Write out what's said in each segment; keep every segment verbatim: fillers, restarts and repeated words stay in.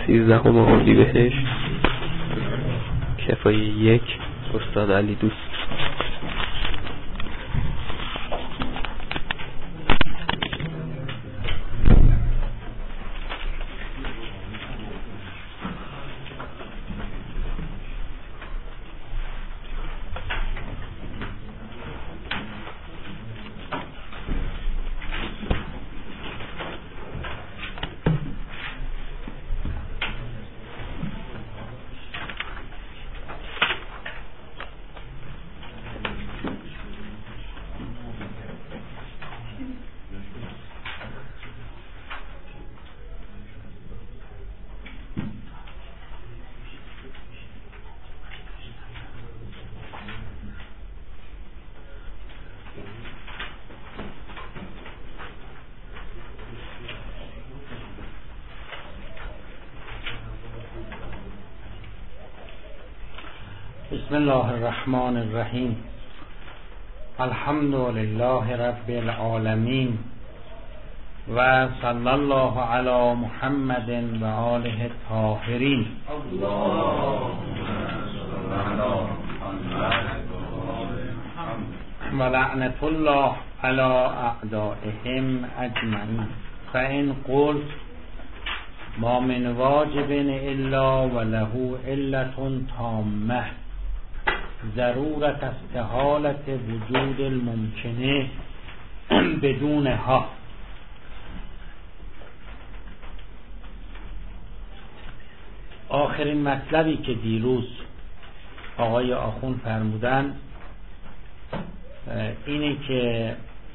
سیزدهم اردیبهشت کفای یک استاد علی دوست. بسم الله الرحمن الرحیم. الحمد لله رب العالمین و صلی الله علی محمد و آله الطاهرین. و لعنت الله علی اعدائهم اجمعین. فإن قلت ما من واجب الا وله علة تامه ضرورت استحالت وجود الممکنه بدونها. آخرین مطلبی که دیروز آقای آخوند فرمودن اینه که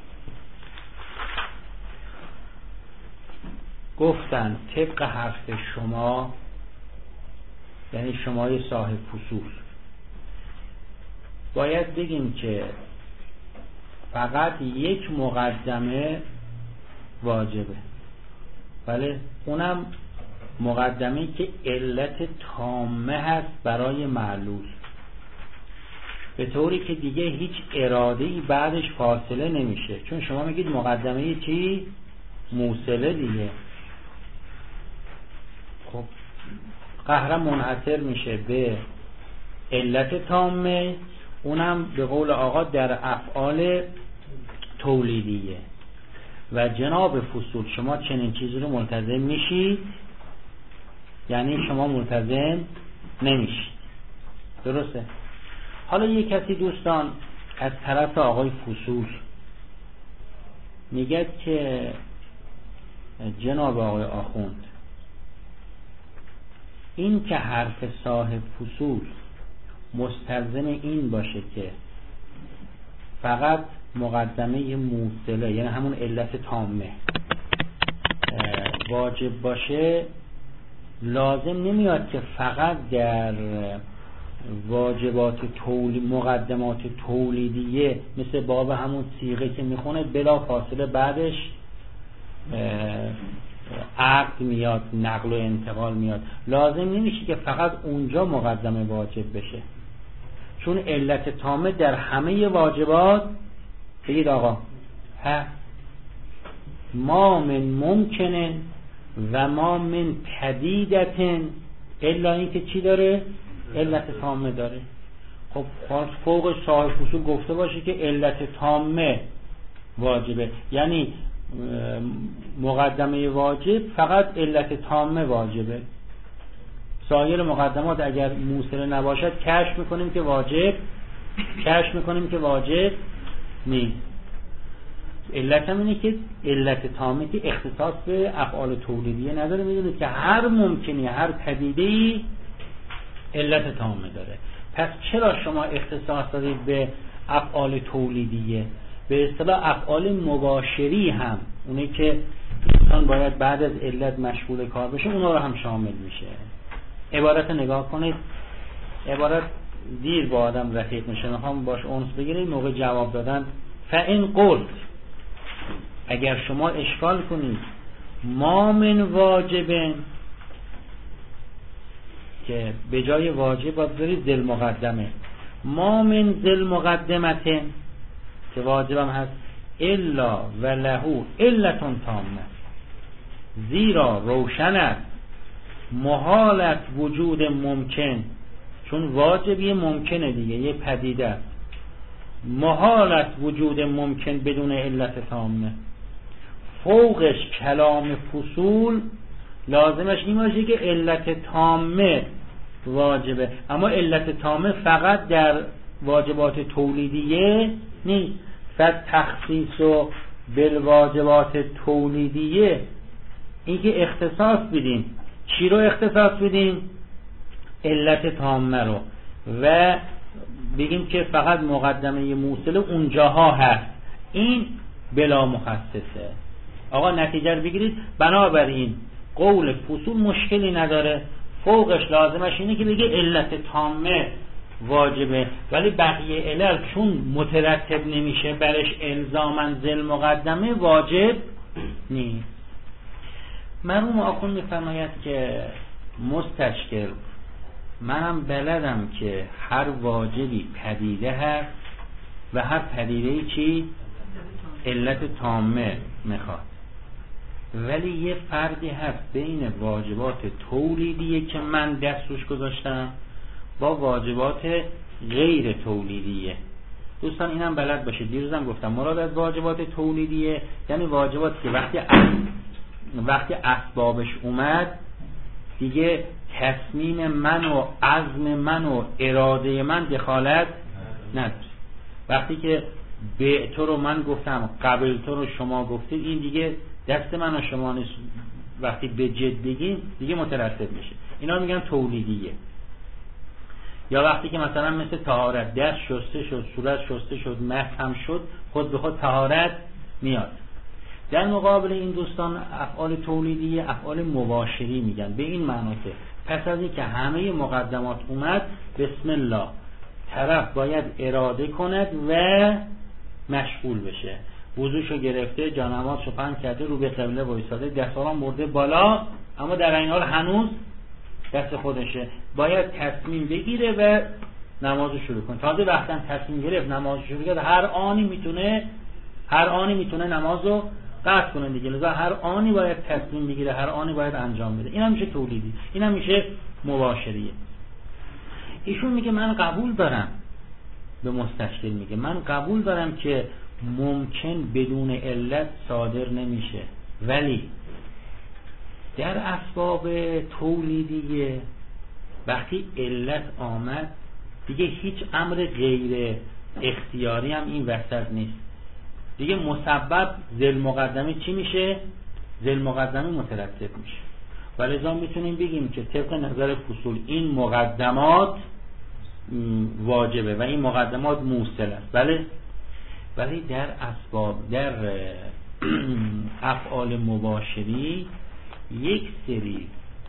گفتن طبق حرف شما، یعنی شمای صاحب فصول، باید بگیم که فقط یک مقدمه واجبه، بله، اونم مقدمه‌ای که علت تامه هست برای معلول، به طوری که دیگه هیچ اراده‌ای بعدش فاصله نمیشه. چون شما میگید مقدمه چی؟ موصله دیگه. خب قهرم منحصر میشه به علت تامه، اونم به قول آقا در افعال تولیدیه. و جناب فصول شما چنین چیزی رو ملتزم میشید، یعنی شما ملتزم نمیشید. درسته؟ حالا یک کسی دوستان از طرف آقای فصول میگه که جناب آقای آخوند، این که حرف صاحب فصول مستلزم این باشه که فقط مقدمه موصله، یعنی همون علت تامه واجب باشه، لازم نمیاد که فقط در واجبات تولی مقدمات تولیدیه مثل باب همون صیغه که میخونه بلا فاصله بعدش عقد میاد، نقل و انتقال میاد. لازم نمیشه که فقط اونجا مقدمه واجب بشه، چون علت تامه در همه واجبات بگید آقا ها ما من ممکنه و ما من پدیدتن الا این که چی داره؟ علت تامه داره. خب فوق صاحب فصول گفته باشه که علت تامه واجبه، یعنی مقدمه واجب فقط علت تامه واجبه، سایر مقدمات اگر موصله نباشد کشف میکنیم که واجب کشف میکنیم که واجب نیست. علت هم اینه که علت تامه که اختصاص به افعال تولیدیه نداره. میدونید که هر ممکنی، هر پدیده‌ای علت تامه داره. پس چرا شما اختصاص دارید به افعال تولیدیه؟ به اصطلاح افعال مباشری هم، اونی که انسان باید بعد از علت مشغول کار بشه، اونا رو هم شامل میشه. عبارت نگاه کنید، عبارت دیر با آدم رفیق میشه، میخوام باش اونس بگیرید موقع جواب دادن. فإن قلت، اگر شما اشکال کنید ما من واجبن، که به جای واجب باید بذارید ذل مقدمه، ما من ذل مقدمتن که واجبم هست، الا ولهو علتون تامه، زیرا روشن است محالت وجود ممکن، چون واجبی ممکنه دیگه، یه پدیده است، محالت وجود ممکن بدون علت تامه. فوقش کلام فصول لازمش این باشه که علت تامه واجبه، اما علت تامه فقط در واجبات تولیدیه نیست. فقط تخصیص و بالواجبات تولیدیه، این که اختصاص بدیم. چی رو اختصاص بدیم؟ علت تامه رو، و بگیم که فقط مقدمه موصله اونجاها هست، این بلا مخصصه. آقا نتیجه رو بگیرید. بنابراین قول فصول مشکلی نداره، فوقش لازمش اینه که بگه علت تامه واجبه، ولی بقیه علل چون مترتب نمیشه برش الزاماً ذل مقدمه، واجب نیست. مرحوم آخوند میفرماید که مستشکل، منم بلدم که هر واجبی پدیده هست و هر پدیده چی؟ علت تامه میخواد، ولی یه فردی هست بین واجبات تولیدیه که من دست روش گذاشتم با واجبات غیر تولیدیه. دوستان اینم بلد باشه، دیروزم گفتم مراد از واجبات تولیدیه یعنی واجباتی که وقتی وقتی اسبابش اومد دیگه تصمیم من و عزم من و اراده من دخالت نداره. وقتی که به تو رو من گفتم، قبل تو رو شما گفتید، این دیگه دست من و شما نیست. وقتی به جد بگیم دیگه مترتب میشه، اینا میگن تولیدیه. یا وقتی که مثلا مثل طهارت، دست شسته شد، صورت شسته شد، مس هم شد، خود به خود طهارت میاد. در مقابل این دوستان افعال تولیدیه افعال مباشری میگن، به این معنی که پس از اینکه همه مقدمات اومد، بسم الله، طرف باید اراده کند و مشغول بشه. وضوشو گرفته، جانمازشو پهن کرده، رو به قبله وایساده، دستارم برده بالا، اما در این حال هنوز دست خودشه، باید تصمیم بگیره و نمازو شروع کنه. تازه وقتی تصمیم گرفت نماز شروع کرد، هر آنی میتونه هر آنی میتونه نمازو قطع کنه دیگه. لذا هر آنی باید تصمیم بگیره، هر آنی باید انجام بده. این هم میشه تولیدی، این هم میشه مباشریه. ایشون میگه من قبول دارم، به مستشکل میگه من قبول دارم که ممکن بدون علت صادر نمیشه، ولی در اسباب تولیدیه وقتی علت آمد دیگه هیچ امر غیر اختیاری هم این وسط نیست دیگه. مسبب ذل مقدمه چی میشه؟ ذل مقدمه مترتب میشه. ولذا میتونیم بگیم که طبق نظر فصول این مقدمات واجبه و این مقدمات موصل است، بله. ولی در اسباب، در افعال مباشری یک سری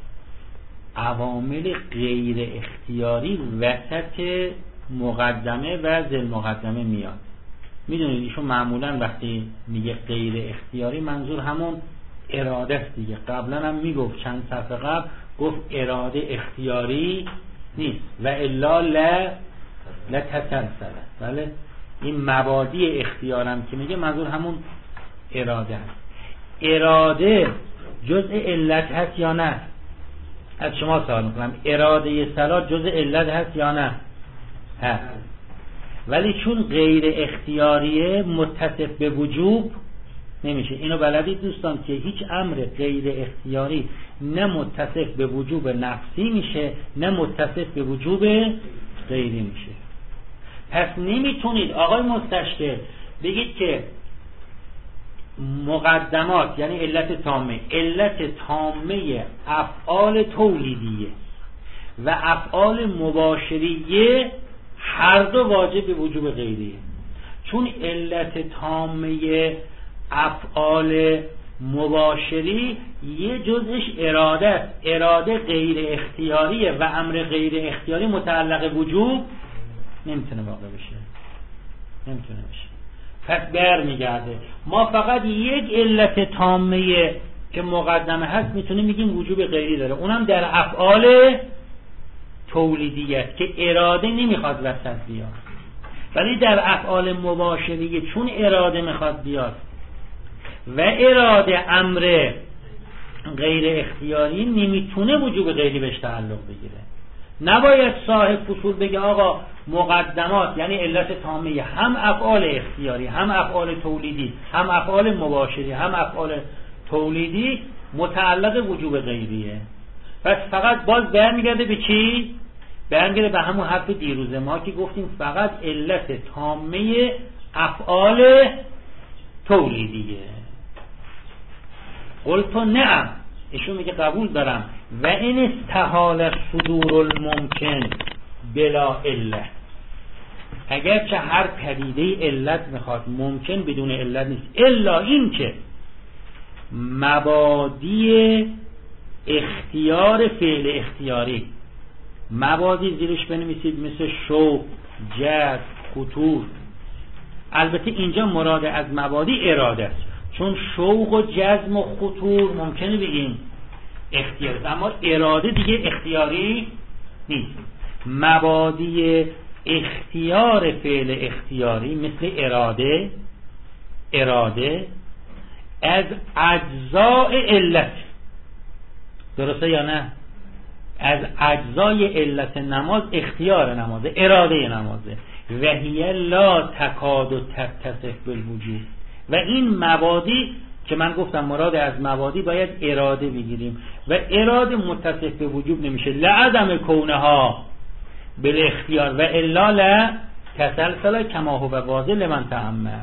عوامل غیر اختیاری وسط مقدمه و ذل مقدمه میاد. میدونید ایشون معمولا وقتی میگه غیر اختیاری منظور همون اراده است دیگه. قبلا هم میگفت، چند صفحه قبل گفت اراده اختیاری نیست و الا لا لا تسلسل. بله، این مبادی اختیارم که میگه منظور همون اراده است. اراده جزء علت هست یا نه؟ از شما سوال میکنم، اراده صلاح جزء علت هست یا نه؟ هست. ولی چون غیر اختیاریه متصف به وجوب نمیشه. اینو بلدید دوستان که هیچ امر غیر اختیاری نه متصف به وجوب نفسی میشه نه متصف به وجوب غیری میشه. پس نمیتونید آقای مستشکل بگید که مقدمات یعنی علت تامه، علت تامه افعال تولیدیه و افعال مباشریه هر دو واجب به وجوب غیریه. چون علت تامه افعال مباشری یه جزش اراده است، اراده غیر اختیاریه و امر غیر اختیاری متعلق وجوب نمیتونه واقع بشه، نمیتونه بشه. پس بر میگرده ما فقط یک علت تامه که مقدمه هست میتونیم بگیم وجوب غیری داره، اونم در افعال تولیدیه که اراده نمیخواد وسط بیاد. ولی در افعال مباشریه چون اراده میخواد بیاد و اراده امر غیر اختیاری نمیتونه وجوب غیری بهش تعلق بگیره. نباید صاحب فصول بگه آقا مقدمات یعنی علت تامه هم افعال اختیاری هم افعال تولیدی هم افعال مباشری هم افعال تولیدی متعلق وجوب غیریه. پس فقط باز برمیگرده به چی؟ برمیگرده به همون حرف دیروز ما که گفتیم فقط علت تامه افعال تولیدیه. قلت نعم، ایشون میگه قبول دارم. و این استحال صدور الممکن بلا علت، اگر چه هر پدیده علت میخواد ممکن بدون علت نیست، الا این که مبادی اختیار فعل اختیاری، مبادی زیرش بنویسید مثل شوق، جذب، خطور. البته اینجا مراد از مبادی اراده است، چون شوق و جزم و خطور ممکنه بگیم اختیاری، اما اراده دیگه اختیاری نیست. مبادی اختیار فعل اختیاری مثل اراده، اراده از اجزاء علت، درسته یا نه؟ از اجزای علت نماز اختیار نمازه، اراده نمازه. و هی لا تکاد و تتصف بالوجود. و این مبادی که من گفتم مراد از مبادی باید اراده بگیریم و اراده متصف به وجوب نمیشه، لعدم کونها بالاختیار و الا لا تسلسل کما هو واضح لمن تأمل.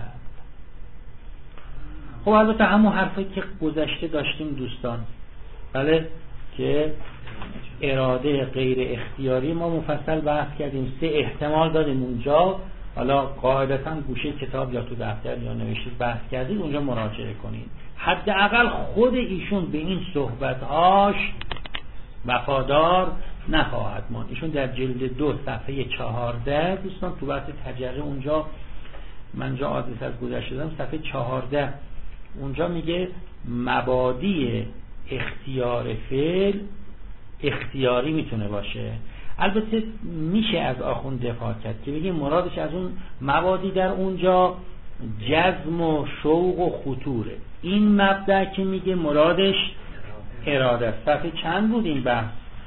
خب البته همون حرفی که گذشته داشتیم دوستان، بله، که اراده غیر اختیاری ما مفصل بحث کردیم، سه احتمال دادیم اونجا. حالا قاعدتا گوشه کتاب یا تو دفتر یا نوشتید بحث کردید، اونجا مراجعه کنید. حداقل خود ایشون به این صحبت‌هاش وفادار نخواهد ماند. ایشون در جلد دو صفحه چهارده دوستان تو بحث تجربه اونجا، من جا آدرس از گذشته دادم، صفحه چهارده اونجا میگه مبادی اختیار فعل اختیاری میتونه باشه. البته میشه از آخوند دفاع کرد که بگیم مرادش از اون مبادی در اونجا جزم و شوق و خطوره. این مبدأ که میگه مرادش اراده است. صفحه چند بود این بحث؟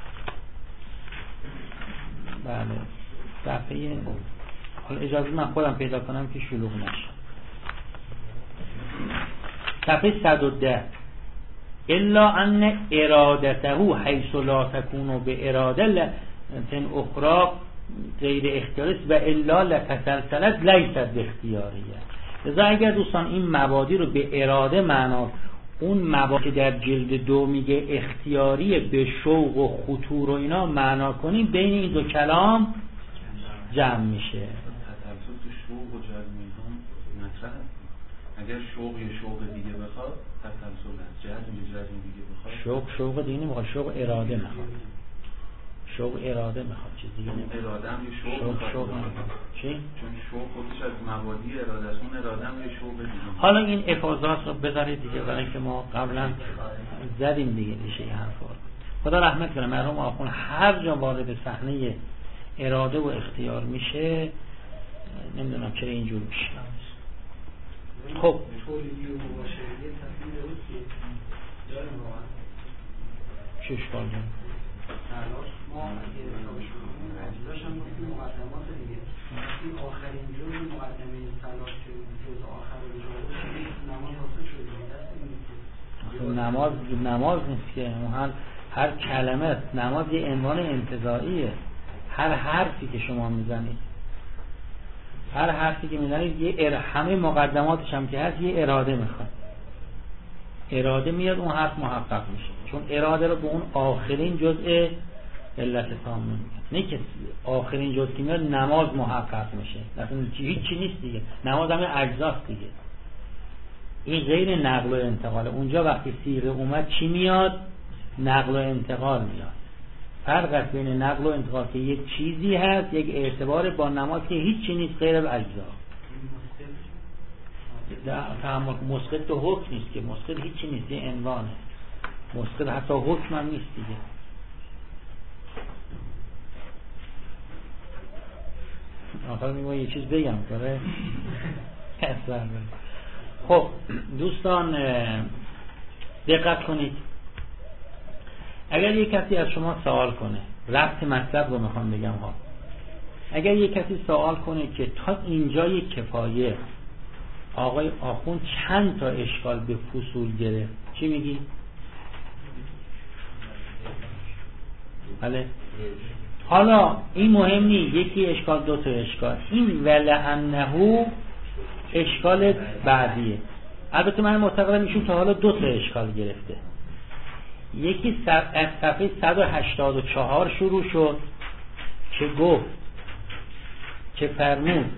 بله صفحه، حالا اجازه من خودم پیدا کنم که شلوغ نشه. صفحه صد و ده. الا ان ارادته حیث لا تکون به اراده تن اخرى غیر اختیاری و الا لتسلسلت لیست باختیاریه. لذا اگر دوستان این مبادی رو به اراده معنا، اون مبادی در جلد دو میگه اختیاری به شوق و خطور و اینا معنا کنیم، بین این دو کلام جمع میشه. تسلسل تو شوق و جزم اینا مطرحه. اگر شوق یه شوق دیگه بخواد تسلسل است، جزم یه جزم دیگه بخواد شوق شوق دیگه نمیخواد، شوق اراده میخواد. شوق اراده میخواد، چیز دیگه نمیخواد. اراده هم یه شوق شوق شوق میخواد. چی؟ چون شوق خودش از مبادی اراده است، اون اراده هم یه شوق دیگه. حالا این افاضات رو بذارید دیگه، برای که ما قبلا زدیم دیگه ریشه این حرفا. خدا رحمت کنه مرحوم آخوند هر جا وارد صحنه اراده و اختیار میشه، نمیدونم چرا اینجور میشه. خب تولیدی و مباشری تصمیم درستی داریم واقعا چش کار جان تلاش ما اگه حسابش کنیم اجزاش هم گفتیم مقدمات دیگه. این آخرین جز مقدمه تلاش که جز آخر رو جز نماز حاصل شده دست نماز نماز نیست که هر هر کلمه نماز یه عنوان انتزاعیه. هر حرفی که شما میزنید، هر حرفی که میزنید یه ار... همه مقدماتش هم که هست یه اراده میخواد. اراده میاد اون حرف محقق میشه، چون اراده رو به اون آخرین جزء علت تامه میگن. نه که آخرین جزء که میاد نماز محقق میشه، مثلا هیچ چی نیست دیگه، نماز هم اجزاست دیگه. این غیر نقل و انتقاله. اونجا وقتی صیغه اومد چی میاد؟ نقل و انتقال میاد. فرق است بین نقل و انتقال که یک چیزی هست، یک اعتبار با نماز که هیچ چی نیست غیر از اجزا. تحمل مسقط تو حکم نیست که، مسقط هیچ چی نیست، یه عنوانه. مسقط حتی حکم هم نیست دیگه. آخر میگم یه چیز بگم کنه. خب دوستان دقت کنید، اگر یک کسی از شما سوال کنه، ربط مطلب رو میخوام بگم ها، اگر یک کسی سوال کنه که تا اینجای کفایه آقای آخوند چند تا اشکال به فصول گرفت، چی میگی؟ بله. حالا این مهم نیست، یکی اشکال دو تا اشکال، این ولعنه اشکال بعدیه. البته من معتقدم ایشون تا حالا دو تا اشکال گرفته. یکی از صفحه صد و هشتاد و چهار شروع شد که گفت که فرمود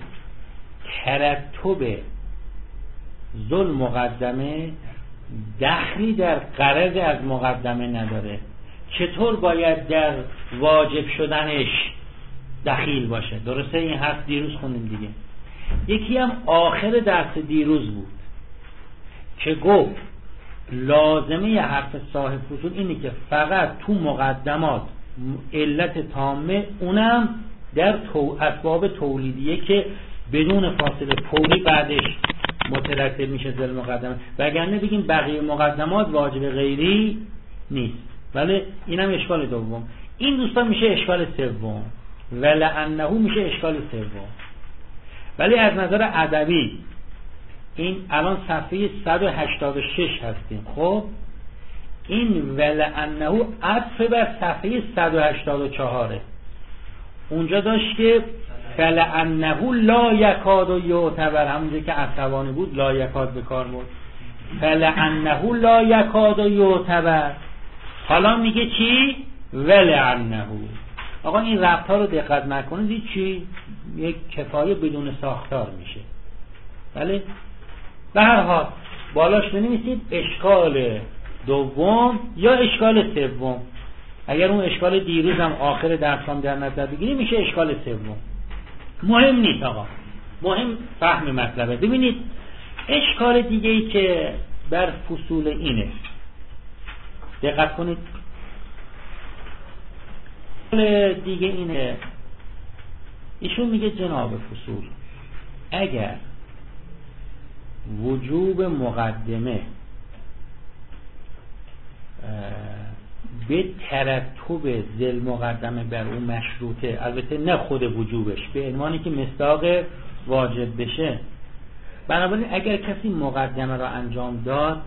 ترتب ذل مقدمه دخلی در غرض از مقدمه نداره، چطور باید در واجب شدنش دخیل باشه. درسته؟ این حرف دیروز خوندیم دیگه. یکی هم آخر درس دیروز بود که گفت لازمه ی حرف صاحب فصول اینه که فقط تو مقدمات علت تامه، اونم در تو اسباب تولیدیه که بدون فاصله فوری بعدش مترتب میشه ذل مقدمه، وگرنه بگیم بقیه مقدمات واجب غیری نیست. ولی اینم اشکال دوم. این دوستان میشه اشکال سوم، ولعنه میشه اشکال سوم. ولی از نظر ادبی این الان صفحه صد و هشتاد و شش هستیم. خب این ولعنه عطف بر صفحه صد و هشتاد و چهار. اونجا داشت که فلعنه لا یکاد یعتبر، همونجا که عصبانی بود لا یکاد به کار برد، فلعنه لا یکاد یعتبر. حالا میگه چی؟ ولعنه. آقا این ربط ها رو دقت نکنید، این چی؟ یک کفایه بدون ساختار میشه. بله؟ به هر حال بالاش بنویسید اشکال دوم یا اشکال سوم. اگر اون اشکال دیروز هم آخر درسام در نظر بگیریم میشه اشکال سوم. مهم نیست آقا، مهم فهم مطلبه. ببینید اشکال دیگه ای که بر فصول اینه، دقت کنید. دیگه اینه، ایشون میگه جناب فصول اگر وجوب مقدمه به ترتب ذل مقدمه بر اون مشروطه، البته نه خود وجوبش، به عنوانی که مصداق واجب بشه، بنابراین اگر کسی مقدمه را انجام داد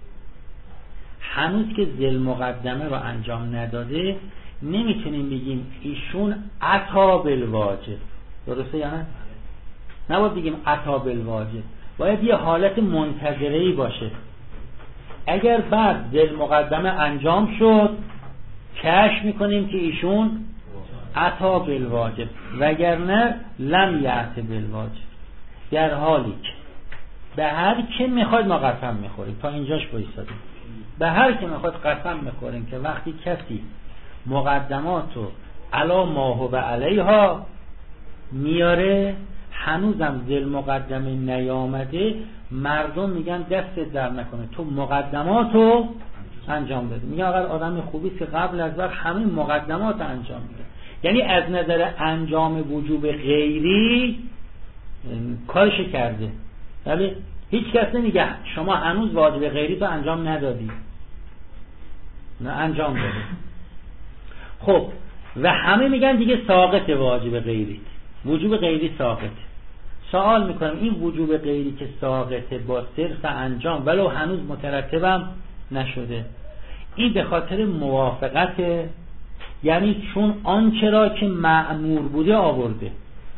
هنوز که ذل مقدمه را انجام نداده، نمیتونیم بگیم ایشون عطا بالواجب. درسته یا نه؟ نباید بگیم عطا بالواجب، باید یه حالت منتظره‌ای باشه. اگر بعد ذل مقدمه انجام شد کشف میکنیم که ایشون عطا بالواجب، وگرنه لم یعت بالواجب. در حالی که به هر که میخواد ما قسم میخوریم، تا اینجاش بایستادیم، به هر که میخواد قسم میخوریم که وقتی کسی مقدماتو علا ما هو علیها میاره هنوزم ذل مقدمه نیامده، مردم میگن دست در نکنه تو مقدماتو انجام بده. میگن اگر آدم خوبی که قبل از وقت همین مقدمات انجام میده، یعنی از نظر انجام وجوب غیری کارش کرده. ولی هیچ کس نمیگه شما هنوز واجب غیری تو انجام ندادی، نه انجام داده. خب و همه میگن دیگه ساقط واجب غیری، وجوب غیری ساقط. سوال میکنم این وجوب غیری که ساقطه با صرف انجام ولو هنوز مترتبم نشده، این به خاطر موافقت، یعنی چون آنچه را که مأمور بوده آورده،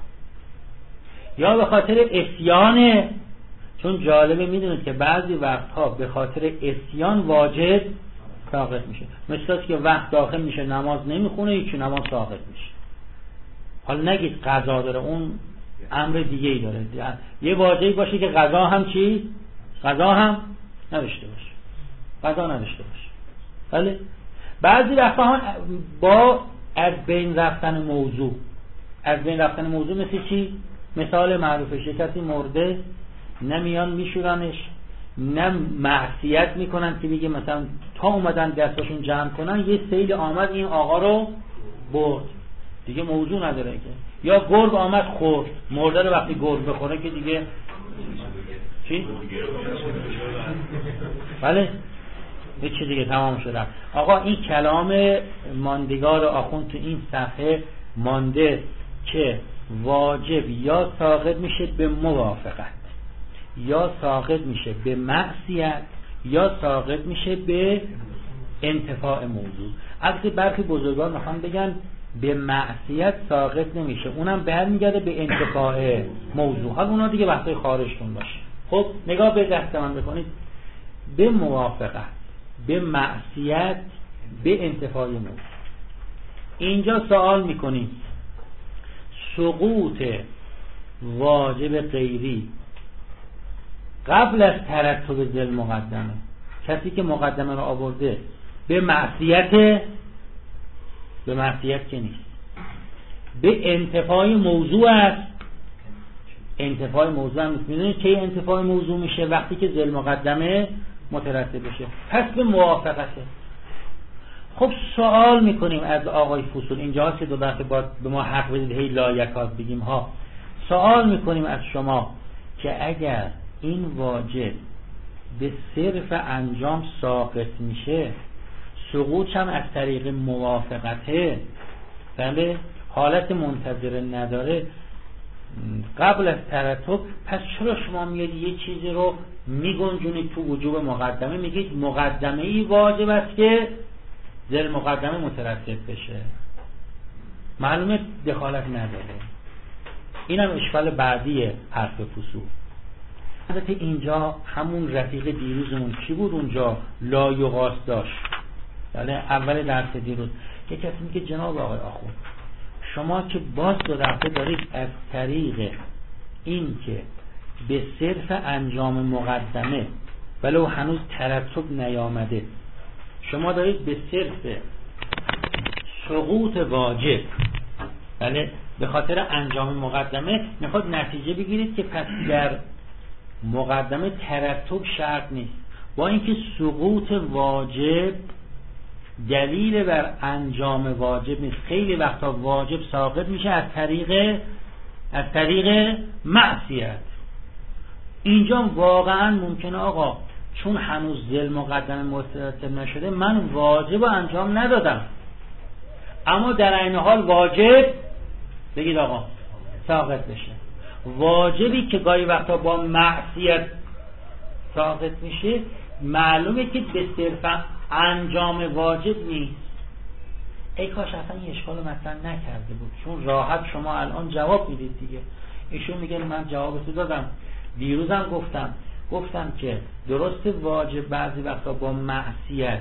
یا به خاطر عصیانه؟ چون جالبه میدونید که بعضی وقتها به خاطر عصیان واجب ساقط میشه، مثل که وقت داخل میشه نماز نمیخونه هیچ نماز ساقط میشه. حالا نگید قضا داره، اون امر دیگه ای داره. یه واجبی باشه که قضا هم چی؟ قضا هم نداشته باشه، قضا نداشته باشه. ولی بعضی وقتا با از بین رفتن موضوع، از بین رفتن موضوع مثل چی؟ مثال معروفش کسی مرده، نمیان میشورنش، نه معصیت میکنن که میگه مثلا تا اومدن دستاشون جمع کنن یه سیل آمد این آقا رو برد، دیگه موضوع نداره که. یا گرگ آمد خورد، مرده رو وقتی گرگ بخوره که دیگه چی؟ بله یه چیز دیگه تمام شده. آقا این کلام ماندگار آخوند تو این صفحه مانده که واجب یا ساقط میشه به موافقت، یا ساقط میشه به معصیت، یا ساقط میشه به انتفاع موضوع. البته برخی بزرگان میخوان بگن به معصیت ساقط نمیشه، اونم برمیگرده به انتفاع موضوع. حالا اونا دیگه وقتی خارجتون باشه. خب نگاه به دست من بکنید، به موافقت، به معصیت، به انتفاع موضوع. اینجا سوال میکنیم سقوط واجب غیری قبل از ترتب ذل مقدمه، کسی که مقدمه رو آورده به معصیت، به معصیت که نیست، به انتفاع موضوع است. انتفاع موضوع هم نیست. میدونید که انتفاع موضوع میشه وقتی که ذل مقدمه مترتب بشه، پس به موافقته. خب سوال میکنیم از آقای فصول، اینجا هست که دو دفعه باید به ما حق بدید هی لایکات بگیم ها. سوال میکنیم از شما که اگر این واجب به صرف انجام ساقط میشه، سقوط هم از طریق موافقته، بله، حالت منتظره نداره قبل از ترتب، پس چرا شما میگید یه چیزی رو میگنجونید تو وجوب مقدمه، میگید مقدمه ای واجب است که ذل مقدمه مترتب بشه؟ معلومه دخالت نداره. اینم اشکال بعدی حرف فصول. البته اینجا همون رفیق دیروزمون کی بود اونجا لا یغاس داشت، بله، اول درس دیروز یه کسی میگه جناب آقای آخوند شما که باز دو دفعه دارید از طریق این که به صرف انجام مقدمه ولو هنوز ترتب نیامده، شما دارید به صرف سقوط واجب، بله، به خاطر انجام مقدمه میخواد نتیجه بگیرید که پس در مقدمه ترتب شرط نیست، با اینکه سقوط واجب دلیل بر انجام واجب نیست. خیلی وقتا واجب ساقط میشه از طریق از طریق معصیت. اینجا واقعا ممکنه آقا چون هنوز ذل مقدمه مترتب نشده من واجب انجام ندادم، اما در عین حال واجب بگید آقا ساقط بشه. واجبی که گاهی وقتا با معصیت ساقط میشه معلومه که به صرف انجام واجب نیست. ای کاش اصلا این اشکال مطرح نکرده بود، چون راحت شما الان جواب میدید دیگه. ایشون میگه من جوابتو دادم، دیروزم گفتم گفتم که درست واجب بعضی وقتا با معصیت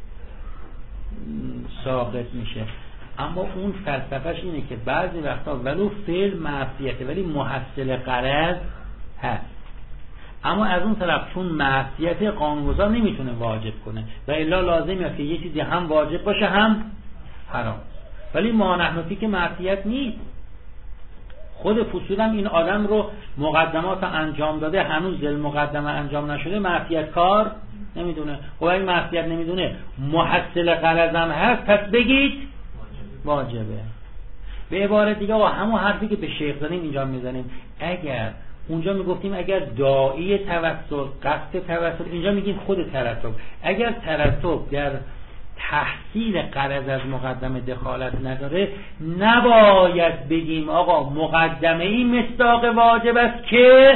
ساقط میشه، اما اون فلسفهش اینه که بعضی وقتا ولو فعل معصیته ولی محصل غرض هست، اما از اون طرف چون معصیت قانونگذار نمیتونه واجب کنه و الا لازمه که یه چیزی هم واجب باشه هم حرام، ولی ما نحن فی که معصیت نیست. خود فصولم این آدم رو مقدمات انجام داده، هنوز ذل مقدمه انجام نشده، معصیت کار نمیدونه. خب این معصیت نمیدونه محصل غرض هم هست، پس بگید واجبه. به عبارت دیگه آقا همون حرفی که به شیخ زدیم اینجا میزنیم، اگر اونجا میگفتیم اگر داعی توسل قصد توسل، اینجا میگیم خود ترتب. اگر ترتب در تحصیل غرض از مقدمه دخالت نداره، نباید بگیم آقا مقدمه ای مصداق واجب است که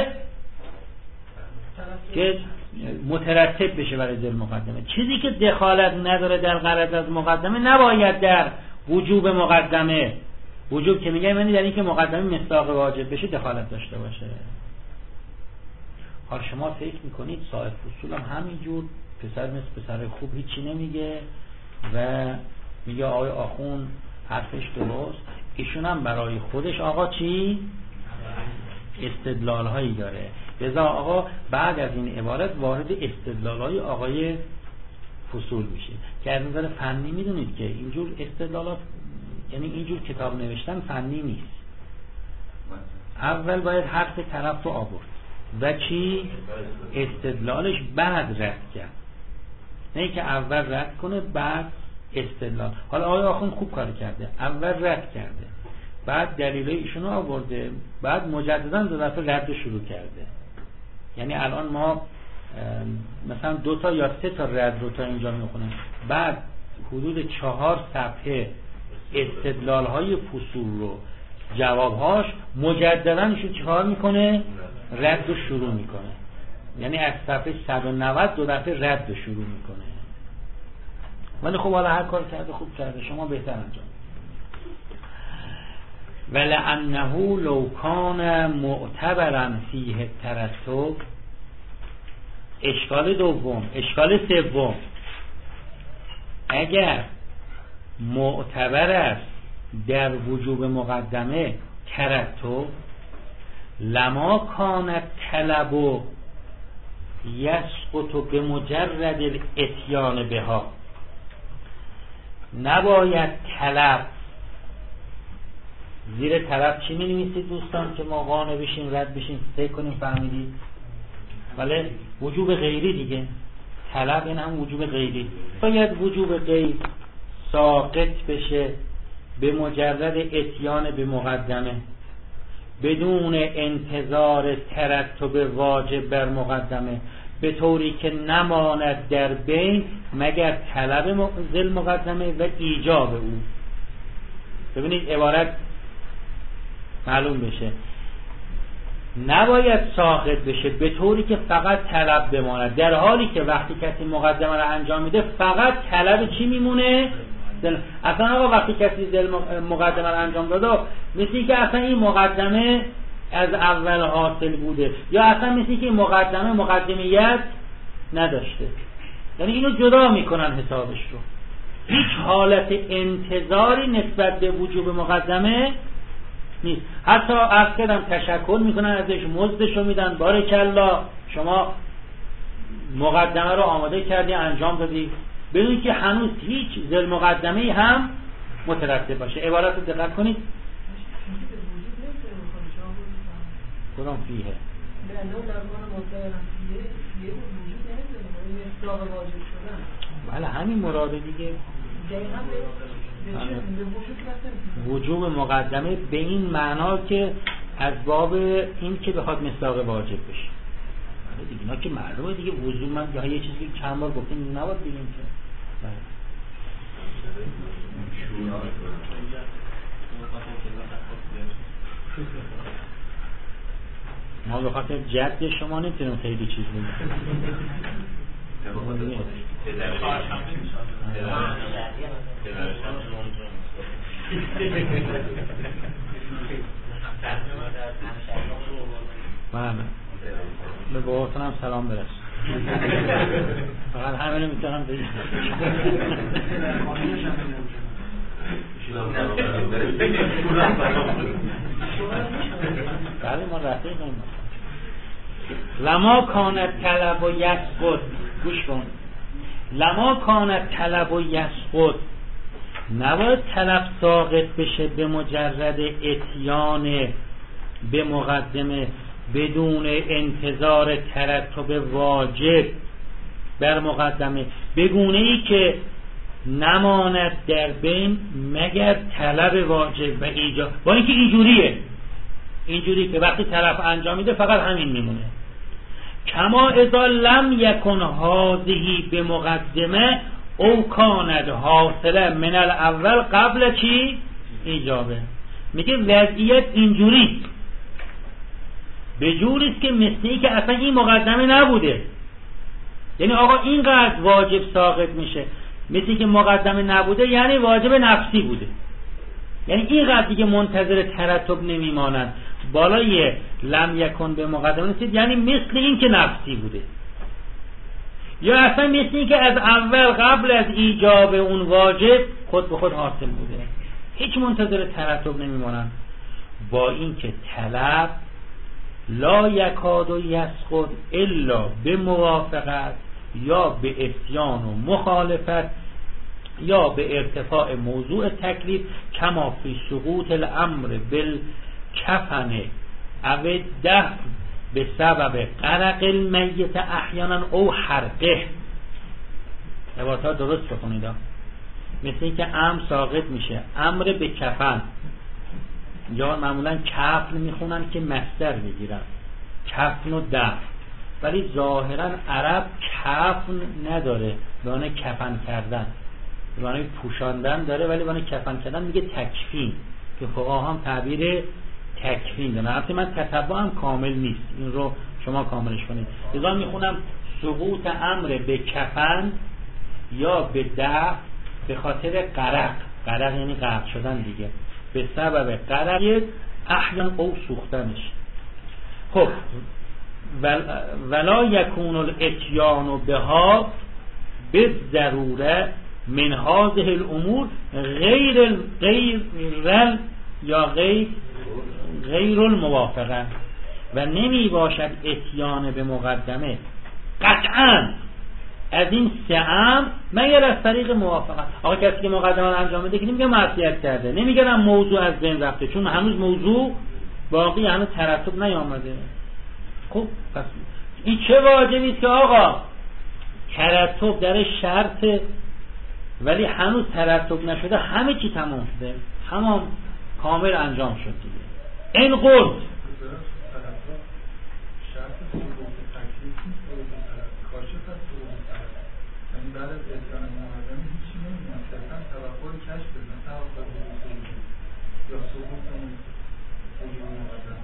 که مترتب بشه برای ذل مقدمه. چیزی که دخالت نداره در غرض از مقدمه نباید در وجوب مقدمه، وجوب که میگه یعنی در این که مقدمه مصداق واجب بشه دخالت داشته باشه. حالا شما فکر میکنید صاحب فصول هم همینجور پسر مثل پسر خوب هیچی نمیگه و میگه آقای آخوند حرفش درست، ایشون هم برای خودش آقا چی؟ استدلال هایی داره. لذا آقا بعد از این عبارت وارد استدلال های آقای فصول میشه که از نظر فنی میدونید که اینجور استدلالات، یعنی اینجور کتاب نوشتن فنی نیست. اول باید حرف طرف رو آورد و چی؟ استدلالش بعد رد کرد، نه که اول رد کنه بعد استدلال. حالا آقای آخوند خوب کار کرده، اول رد کرده بعد دلیل ایشون رو آورده بعد مجددا دو دفعه رد شروع کرده. یعنی الان ما مثلا دو تا یا سه تا رد رو تا اینجا میخونه، بعد حدود چهار صفحه استدلال های فصول رو جوابهاش مجددا ایشون چیکار میکنه؟ رد رو شروع میکنه. یعنی از صفحه صد و نود دو دفعه رد رو شروع میکنه. ولی خب حالا هر کار کرده خوب کرده، شما بهتر انجام. ولعنه لو کان معتبرا فیه ترتب. اشکال دوم، اشکال سوم، اگر معتبر است در وجوب مقدمه ترتب، لما کانت طلب و یسقط به مجرد الاتیان بها. نباید طلب، زیر طلب چی می نویسید دوستان که ما قانع بشیم رد بشیم فکر کنیم فهمیدید؟ ولی وجوب غیری دیگه، طلب این هم وجوب غیری. باید وجوب غیر ساقط بشه به مجرد اتیان به مقدمه بدون انتظار ترتب واجب بر مقدمه، به طوری که نماند در بین مگر طلب ذل مقدمه و ایجاب او. ببینید عبارت معلوم بشه، نباید ساقط بشه به طوری که فقط طلب بماند، در حالی که وقتی کسی مقدمه رو انجام میده فقط طلب چی میمونه؟ اصلا آقا وقتی کسی ذل مقدمه رو انجام داده مثل که اصلا این مقدمه از اول حاصل بوده، یا اصلا مثل که این مقدمه مقدمیت نداشته. یعنی اینو جدا میکنن حسابش رو. هیچ حالت انتظاری نسبت به وجوب مقدمه نیست. حتی عرض کردم تشکر میکنن ازش، مزدشو میدن، بارکالله شما مقدمه رو آماده کردی انجام دادی، بدون که هنوز هیچ ذل مقدمه هم مترتب باشه. عبارت رو دقت کنید. کدام فیه؟ بله همین مراده دیگه. وجوب مقدمه به این معنا که از باب این که بخواد مصداق واجب بشه دیگه. اینا که معلومه دیگه. وجوب من یا یه چیزی چند بار گفتیم نباید بگیم که ما به خاطر جد شما نمیتونیم خیلی چیز بگیم. بله به باباتون هم سلام برس. فقط همه نمیتونم بگیم. بله ما رفته نمیم. لما کانت طلب و یسقط. گوش کن. لما کانت طلب و یسقط، نباید طلب ساقط بشه به مجرد اتیان به مقدمه بدون انتظار ترتب واجب بر مقدمه، بگونه ای که نماند در بین مگر طلب واجب و ایجاب. با اینکه اینجوریه، اینجوری که وقتی طلب انجام میده فقط همین میمونه. کما اذا لم یکن هذه به مقدمه او کاند حاصله من الاول قبل چی؟ ایجابه. میگه وضعیت اینجوری به جوریست که مثلی که اصلا این مقدمه نبوده. یعنی آقا اینقدر واجب ساقط میشه، مثلی که مقدمه نبوده یعنی واجب نفسی بوده، یعنی اینقدر دیگه منتظر ترتب نمیمانند. بالای لم یکن به مقدمه نیست یعنی مثل این که نفسی بوده، یا اصلا مثل این که از اول قبل از ایجاب اون واجب خود به خود حاصل بوده، هیچ منتظر ترتب نمیمانند. با این که طلب لا یکاد و یسقط الا به موافقت یا به عصیان و مخالفت یا به ارتفاع موضوع تکلیف، کما فی سقوط الامر بالکفن او دفن به سبب غرق المیت احیانا او حرقه. عبارتها درست بخونید. مثل این که امر ساقط میشه، امر به کفن، یا معمولا کفن میخونن که مصدر بگیرن، کفن و دفن. ولی ظاهرا عرب کفن نداره، به معنی کفن کردن، به معنی پوشاندن داره، ولی به معنی کفن کردن میگه تکفین، که فقها هم تعبیر تکفین دارن. البته من تتبع هم کامل نیست، این رو شما کاملش کنید. لذا میخونم سقوط امر به کفن یا به دفع به خاطر غرق، غرق یعنی غرق شدن دیگه، به سبب غرق احیان او سوختنش. خب ولا یکون الاتیان بها به ضروره من هذه الامور غیر غیر یا غیر غیر الموافقه، و نمی باشد اتیان به مقدمه قطعا از این سه امر مگر از طریق موافقت. آقا کسی که مقدمه رو انجام بده که نمیگه معصیت کرده، نمیگن موضوع از بین رفته، چون هنوز موضوع باقی، هنوز ترتب نیامده. خب پس این چه واجبی است که آقا ترتب در شرط، ولی هنوز ترتب نشده، همه چی تمام شده، تمام کامل انجام شد دیگه. این قرد شرط سقوط تکلیف نیست، سقوط کاشف از سقوط تکلیف، یعنی بعد از اتیان مقدمه هیچی نمیدونم، صرفا توقع کشف بزن، توقع حضور یا سقوط حضور مقدمه.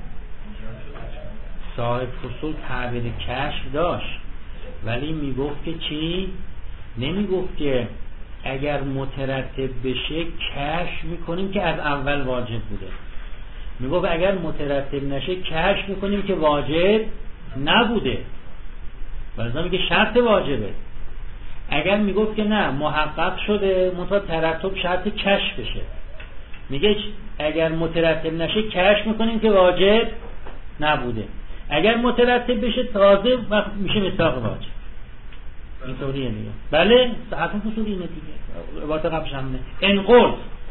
صاحب فصول تعبیر کشف داشت، ولی میگفت که چی؟ نمیگفت که اگر مترتب بشه کشف میکنیم که از اول واجب بوده، میگفت اگر مترتب نشه کشف میکنیم که واجب نبوده، ولذا میگه شرط واجبه. اگر میگفت که نه محقق شده منتها ترتب شرط کشف بشه، میگه اگر مترتب نشه کشف میکنیم که واجب نبوده، اگر مترتب بشه تازه وقت میشه مصداق واجب. اینطوریه دیگه. بله صحت فصول اینه دیگه، عبارت قبلش همونه. انقل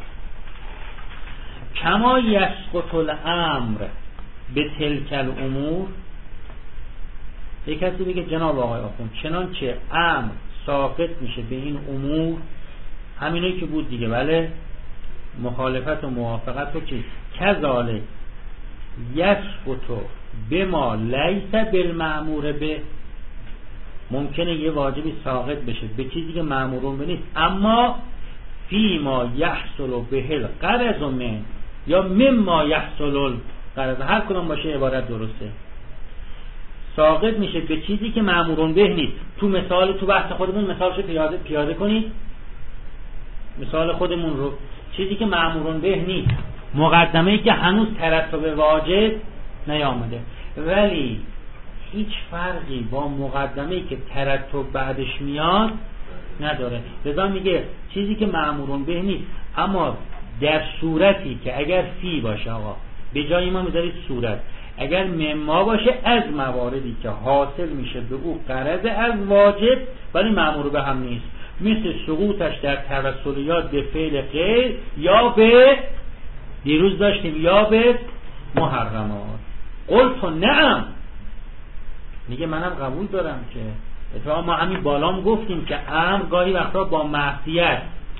کما یسقط الامر به تلک الامور، یک کسی بگه جناب آقای آخوند چنانچه امر ساقط میشه به این امور، همینه که بود دیگه، بله مخالفت و موافقت رو چی؟ کذالک یسقط بما لیس بالمأمور به، ممکنه یه واجبی ساقط بشه به چیزی که مأمورون به نیست، اما فی ما یحصل به الغرض من یا مما یحصل الغرض، هر کدوم باشه عبارت درسته، ساقط میشه به چیزی که مأمورون به نیست. تو مثال تو بحث خودمون مثالشو پیاده پیاده کنید، مثال خودمون رو، چیزی که مأمورون به نیست، مقدمه‌ای که هنوز ترتب واجب نیامده، ولی هیچ فرقی با مقدمه‌ای که ترتب بعدش میاد نداره. لذا میگه چیزی که مأمورون به نیست، اما در صورتی که اگر فی باشه، آقا به جای ما میذارید صورت، اگر مما باشه از مواردی که حاصل میشه به او غرض از واجب ولی مأمور به هم نیست، مثل سقوطش در توسلیات به فعل غیر یا به، دیروز داشتیم، یا به محرمات. قلت نعم، میگه منم قبول دارم که اتفاقا ما همین بالام گفتیم که امر گاهی وقتا با معصیت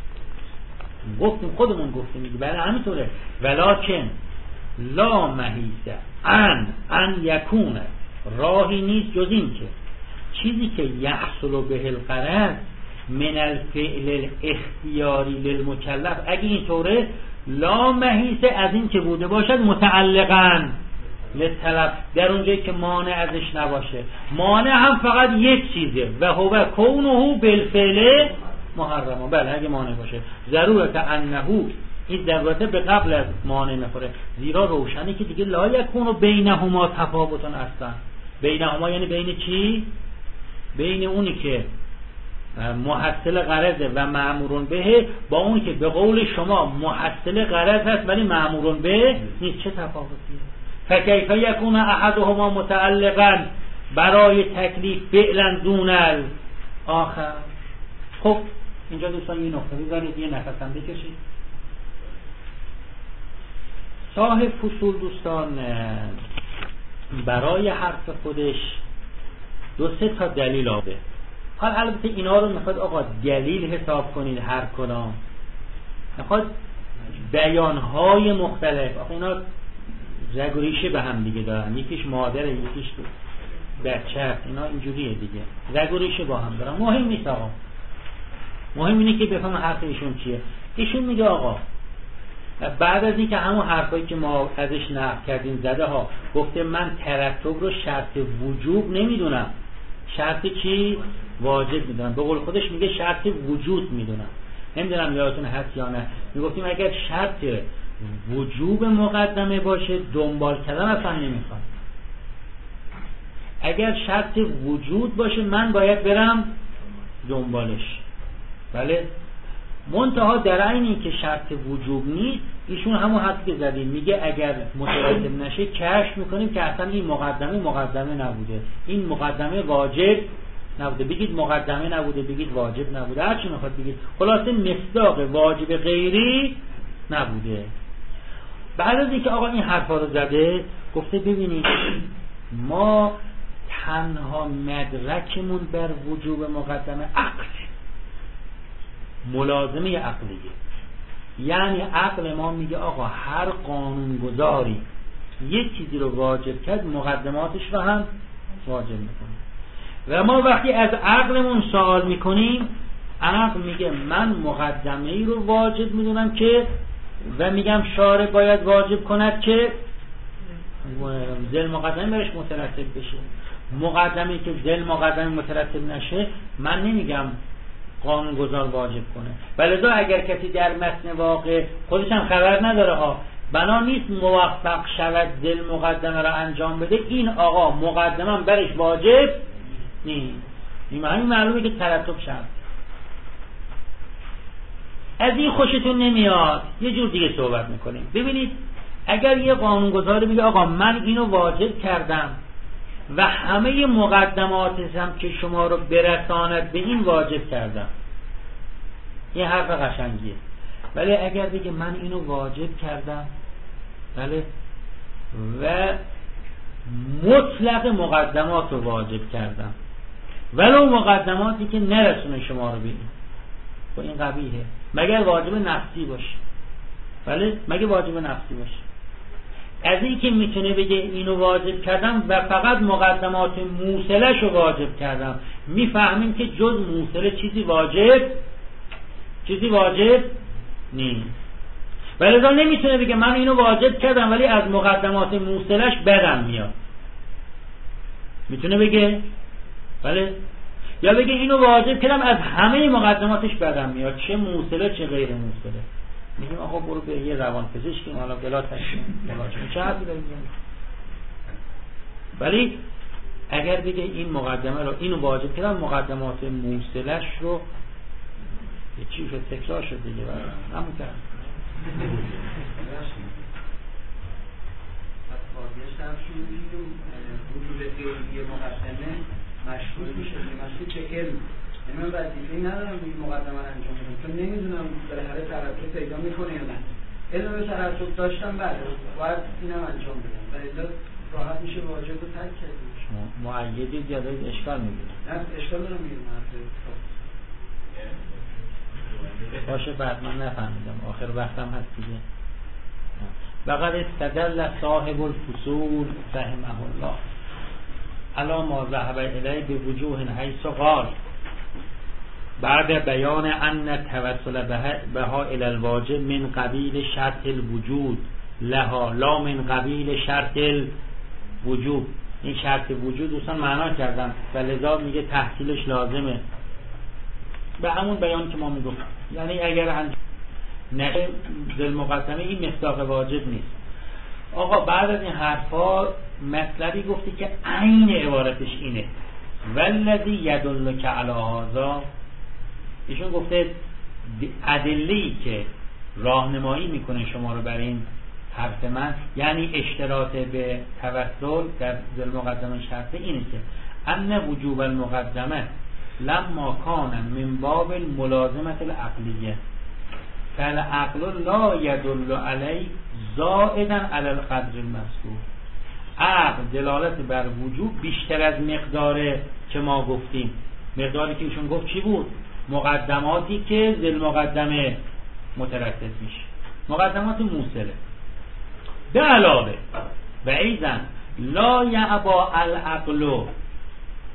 گفتیم، خودمون گفتیم میگه بله همینطوره، ولکن لا محیص ان ان یکونه، راهی نیست جز این که چیزی که یحصل به الغرض من الفعل الاختیاری للمکلف، اگه اینطوره لا محیص از این که بوده باشد متعلقاً لطلب، در اونجایی که مانع ازش نباشه، مانع هم فقط یک چیزه و هو کونه بالفعل محرم. بله اگه مانع باشه، ضرورت انهو، این ضرورت به قبل از مانع نخوره، زیرا روشنه که دیگه لا یکون بینهما تفاوتن اصلا. بینهما یعنی بین چی؟ بین اونی که محصل غرضه و مأمورون به، با اونی که به قول شما محصل غرض هست ولی مأمورون به نیست، چه تفاوتیه؟ فکیف یکون احدهما متعلقا برای تکلیف فعلا دون الاخر. خب اینجا دوستان یه نقطه بزنید، یه نفس هم بکشید. صاحب فصول دوستان برای حرف خودش دو سه تا دلیل آورده. حال البته اینا رو میخواد آقا دلیل حساب کنید، هر کدام میخواد بیانهای مختلف، آقا اینا رگ و ریشه به هم دیگه دارن، یکیش مادره یکیش بچه هست، اینا اینجوریه دیگه، رگ و ریشه با هم دارن. مهم نیست آقا، مهم اینه که بفهم حرف ایشون چیه. ایشون میگه آقا بعد از اینکه همون حرفایی که ما ازش نقل کردیم زده ها، گفته من ترتب رو شرط وجوب نمیدونم، شرط چی؟ واجب میدونم. به قول خودش میگه شرط وجود میدونم. نمیدونم یادتون هست یا نه، میگفتیم اگر شرط وجوب مقدمه باشه دنبال کردن اصلا نمیخوام. اگر شرط وجود باشه من باید برم دنبالش. بله، منتها در عین که شرط وجوب نیست، ایشون همون حرفی که زدیم میگه اگر مترتب نشه کشف میکنیم که اصلا این مقدمه مقدمه نبوده، این مقدمه واجب نبوده. بگید مقدمه نبوده، بگید واجب نبوده، هر چی میخواد بگید، خلاصه مصداق واجب غیری نبوده. بعد از اینکه آقا این حرفا رو زده، گفته ببینید ما تنها مدرکمون بر وجوب مقدمه عقل، ملازمه عقلیه. یعنی عقل ما میگه آقا هر قانونگذاری یک چیزی رو واجب کرد مقدماتش رو هم واجب میکنه. و ما وقتی از عقلمون سوال میکنیم، عقل میگه من مقدمه ای رو واجب میدونم که و میگم شارع باید واجب کند که ذل مقدمه برش مترتب بشه. مقدمه که ذل مقدمه مترتب نشه من نمیگم قانونگذار واجب کنه. ولذا اگر کسی در متن واقع خودش هم خبر نداره ها، بنا نیست موفق شود ذل مقدمه را انجام بده، این آقا مقدمه برش واجب نیست. این معنی معلومه که ترتب شرط. از این خوشتون نمیاد، یه جور دیگه صحبت میکنیم. ببینید اگر یه قانونگذاری میگه آقا من اینو واجب کردم و همه مقدماتش هم که شما رو برساند به این واجب کردم، این حرف قشنگیه. ولی اگر بگه من اینو واجب کردم بله و مطلق مقدمات رو واجب کردم ولو مقدماتی که نرسونه شما رو به این، با این قبیحه. مگر واجب نفسی باشه، بله مگه واجب نفسی باشه. از این که میتونه بگه اینو واجب کردم و فقط مقدمات موصلش رو واجب کردم، میفهمیم که جز موصله چیزی واجب چیزی واجب نیست. ولذا نمیتونه بگه من اینو واجب کردم ولی از مقدمات موصلش بدم میاد. میتونه بگه بله، یا بگه اینو واجب کردم از همه مقدماتش بدم میاد، چه موصله چه غیر موصله. میگیم آقا برو به یه روان پزشکی حالا بلا تشخیم چه حرفی داریم. ولی اگر بگه این مقدمه رو اینو واجب کردم مقدمات موصلش رو یه چیز رو تکرار شد دیگه همون کرد. پس واضحش درشون میگیم وجود غیری مقدمه مشروط میشه، مشروط به علم. یعنی من وظیفه‌ای ندارم این مقدمه رو انجام بدم چون نمیدونم بالاخره ترتب پیدا میکنه یا نه. علم به ترتب داشتم بعد باید اینم انجام بدم و الا راحت میشه واجب رو ترک کردیم. معیدی یا دارید اشکال میگیرید؟ نه اشکال دارم میگیرم باشه بعد من نفهمیدم آخر وقتم هست دیگه. وقد استدل صاحب الفصول رحمه الله علی ما ذهب الیه به وجوه حیث قال بعد بیان ان توسل بها الی الواجب من قبیل شرط الوجود لها لا من قبیل شرط الوجوب. این شرط وجود دوستان معنا کردم و لذا میگه تحصیلش لازمه به همون بیان که ما میگفتم. یعنی اگر انجام نشه ذل مقدمه این مصداق واجب نیست. آقا بعد از این حرفا مطلبی گفتی که عین عبارتش اینه والذی یدلک علی هذا. ایشون گفته ادله‌ای که راهنمایی میکنه شما رو بر این حرف من، یعنی اشتراط به توسل در ذل مقدمه شرطه اینه که ان وجوب المقدمه لما کان من باب الملازمه العقلیه فالعقل لا يدل علی زائدا علی القدر المذکور. عقل دلالت بر وجوب بیشتر از مقدار که ما گفتیم. مقداری که ایشون گفت چی بود؟ مقدماتی که ذل مقدمه مترتب میشه، مقدمات موصله. به علاوه و ایضا لا یعبا العقل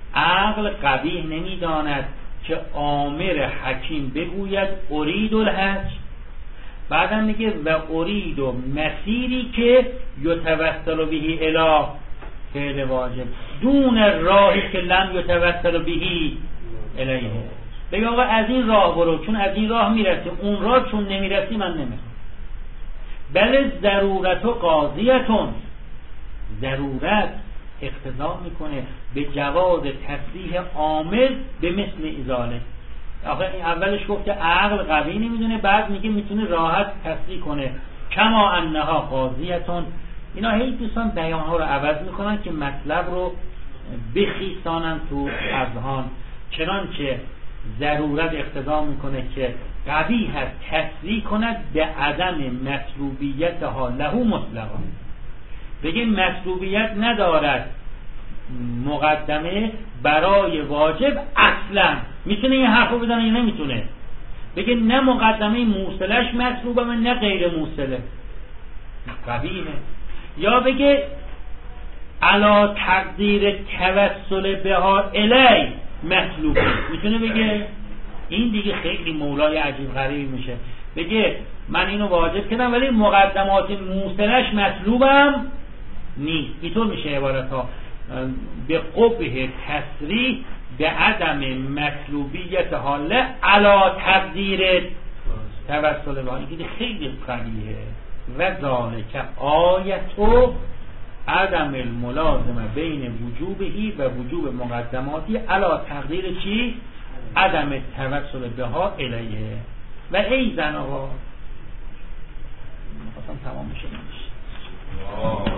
عقل قبیح نمیداند که آمر حکیم بگوید ارید الحج، بعدم میگه و ارید و مسیری که یتوسل بهی الی فعل واجب دون راهی که لم یتوسل بهی الیه. بگه آقا از این راه برو چون از این راه میرسی، اون راه چون نمیرسی من نمیرم. بله ضرورت و قاضیتون، ضرورت اقتضا میکنه به جواز تصریح عامل به مثل ازاله. آخه اولش گفت که عقل قوی نمیدونه، بعد میگه میتونه راحت تصریح کنه کما انها قاضیتون. اینا هی دوستان بیانها رو عوض میکنن که مطلب رو بخیسانن تو اذهان. چنانچه ضرورت اقتضا میکنه که قوی هست تصریح کند به عدم مطلوبیت ها له مطلقا، بگه مطلوبیت ندارد مقدمه برای واجب اصلا. میتونه این حرفو بزنه یا نمیتونه؟ بگه نه مقدمه موصلش مطلوبه نه غیر موصله، قویه. یا بگه علا تقدیر توسل بها الی مطلوبه، میتونه بگه؟ این دیگه خیلی مولای عجیب غریبی میشه. بگه من اینو واجب کردم ولی مقدمات موصلش مطلوبم نیست. اینطور میشه عبارت ها. به قبح تصریح به عدم مطلوبیت حاله علا تقدیر توسل به. این خیلی قویه. و ذالک آیتو عدم الملازمه بین وجوبهی و وجوب مقدماتی علا تقدیر چی؟ عدم توسل به ها الیه. و ای زن آقا میخواستم تمام میشه نمیشه.